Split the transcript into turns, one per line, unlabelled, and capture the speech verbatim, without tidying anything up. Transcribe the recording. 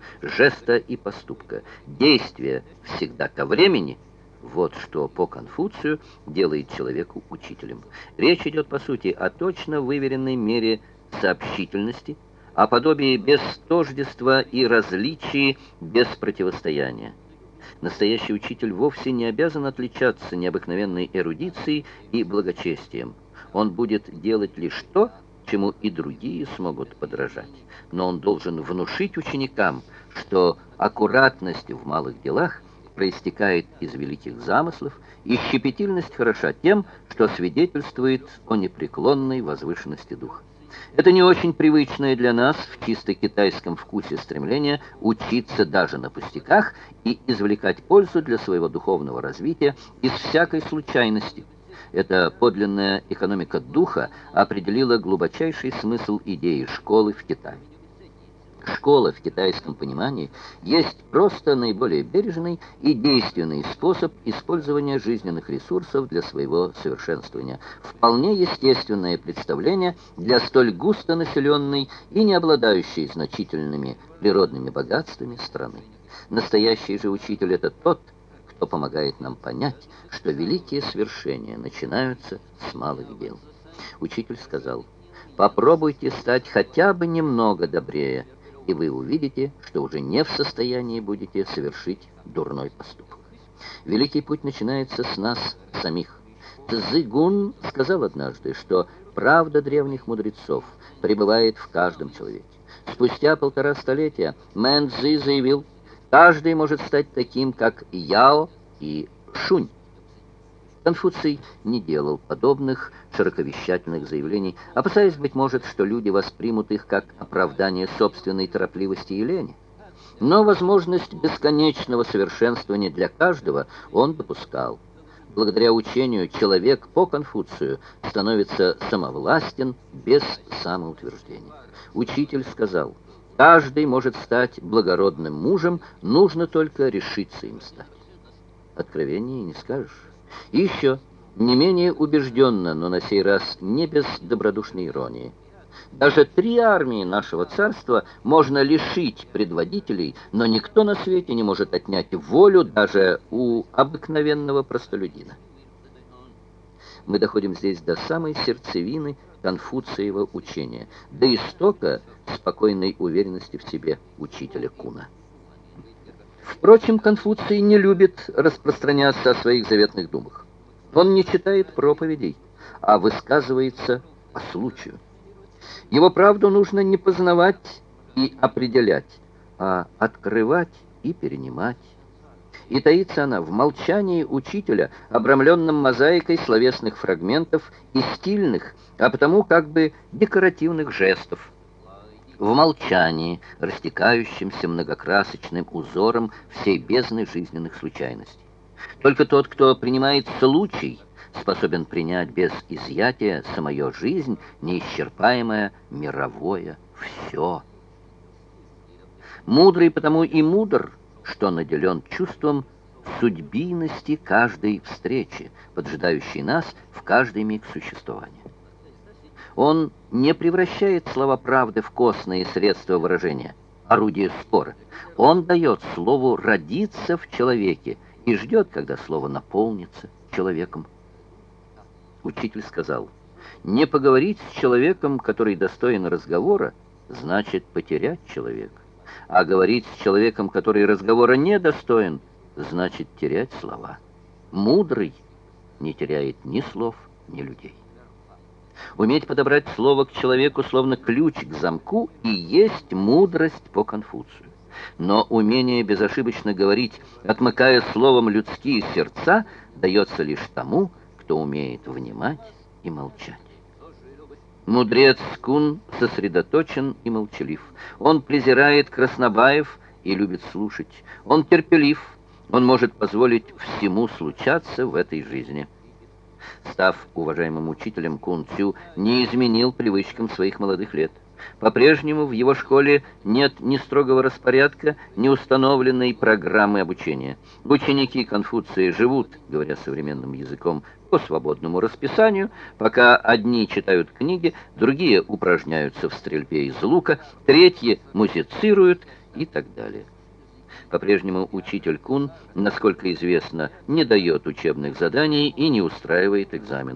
жеста и поступка, действия всегда ко времени. Вот что по Конфуцию делает человеку учителем. Речь идет, по сути, о точно выверенной мере сообщительности, о подобии без тождества и различии без противостояния. Настоящий учитель вовсе не обязан отличаться необыкновенной эрудицией и благочестием. Он будет делать лишь то, чему и другие смогут подражать. Но он должен внушить ученикам, что аккуратность в малых делах проистекает из великих замыслов, и щепетильность хороша тем, что свидетельствует о непреклонной возвышенности духа. Это не очень привычное для нас в чисто китайском вкусе стремление учиться даже на пустяках и извлекать пользу для своего духовного развития из всякой случайности. Эта подлинная экономика духа определила глубочайший смысл идеи школы в Китае. Школа в китайском понимании есть просто наиболее бережный и действенный способ использования жизненных ресурсов для своего совершенствования. Вполне естественное представление для столь густонаселенной и не обладающей значительными природными богатствами страны. Настоящий же учитель — это тот, кто помогает нам понять, что великие свершения начинаются с малых дел. Учитель сказал: «Попробуйте стать хотя бы немного добрее, и вы увидите, что уже не в состоянии будете совершить дурной поступок». Великий путь начинается с нас самих. Цзыгун сказал однажды, что правда древних мудрецов пребывает в каждом человеке. Спустя полтора столетия Мэн Цзи заявил: каждый может стать таким, как Яо и Шунь. Конфуций не делал подобных широковещательных заявлений, опасаясь, быть может, что люди воспримут их как оправдание собственной торопливости и лени. Но возможность бесконечного совершенствования для каждого он допускал. Благодаря учению человек по Конфуцию становится самовластен без самоутверждения. Учитель сказал: каждый может стать благородным мужем, нужно только решиться им стать. Откровеннее не скажешь. И еще, не менее убежденно, но на сей раз не без добродушной иронии: даже три армии нашего царства можно лишить предводителей, но никто на свете не может отнять волю даже у обыкновенного простолюдина. Мы доходим здесь до самой сердцевины Конфуциева учения, до истока спокойной уверенности в себе учителя Куна. Впрочем, Конфуций не любит распространяться о своих заветных думах. Он не читает проповедей, а высказывается по случаю. Его правду нужно не познавать и определять, а открывать и перенимать. И таится она в молчании учителя, обрамленном мозаикой словесных фрагментов и стильных, а потому как бы декоративных жестов. В молчании, растекающимся многокрасочным узором всей бездны жизненных случайностей. Только тот, кто принимает случай, способен принять без изъятия самую жизнь, неисчерпаемое мировое все. Мудрый потому и мудр, что наделен чувством судьбинности каждой встречи, поджидающей нас в каждый миг существования. Он не превращает слова правды в костные средства выражения, орудие спора. Он дает слову родиться в человеке и ждет, когда слово наполнится человеком. Учитель сказал: не поговорить с человеком, который достоин разговора, значит потерять человека, а говорить с человеком, который разговора не достоин, значит терять слова. Мудрый не теряет ни слов, ни людей. Уметь подобрать слово к человеку, словно ключ к замку, и есть мудрость по Конфуцию. Но умение безошибочно говорить, отмыкая словом людские сердца, дается лишь тому, кто умеет внимать и молчать. Мудрец Кун сосредоточен и молчалив. Он презирает краснобаев и любит слушать. Он терпелив. Он может позволить всему случаться в этой жизни. Став уважаемым учителем, Кун Цю не изменил привычкам своих молодых лет. По-прежнему в его школе нет ни строгого распорядка, ни установленной программы обучения. Ученики Конфуция живут, говоря современным языком, по свободному расписанию, пока одни читают книги, другие упражняются в стрельбе из лука, третьи музицируют, и так далее. По-прежнему учитель Кун, насколько известно, не дает учебных заданий и не устраивает экзаменов.